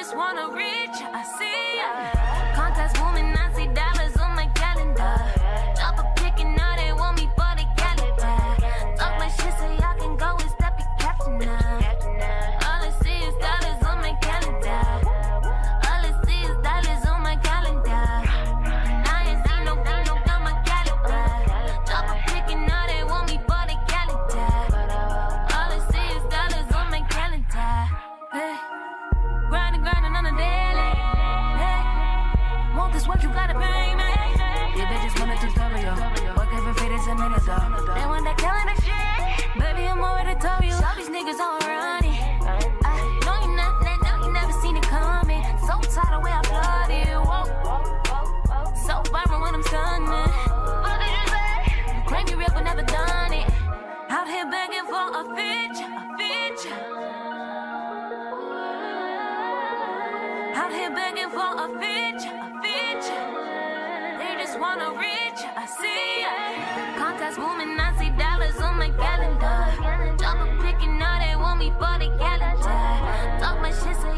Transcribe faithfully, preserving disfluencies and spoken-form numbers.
just wanna reach, I see ya. Contest woman, I see dollars on my calendar. Drop a pic and now they want me for the calendar. Talk my shit so y'all can go and step your captain now. All I see is dollars on my calendar. All I see is dollars on my calendar. And I ain't seen no gun, no gun, my calendar. Drop a pic and now they want me for the calendar. All I see is dollars on my calendar. Hey. Grinding, grinding on a daily. Hey. Want this work, you gotta pay me. These bitches want a tutorial. Working for free, it's a minute though. They want that calendar shit. Baby, I'm already told you. All these niggas on running. I know you not, know you never seen it coming. So tired of the way I flood it. Whoa. So vibrant when I'm stunning. What did you say? You claim you real but never done it. Out here begging for a feature, a feature. Out here begging for a feature, a feature. They just wanna reach, I see ya. Contest woman, I see dollars on my calendar. Drop a pic and now they want me for the calendar. Talk my shit so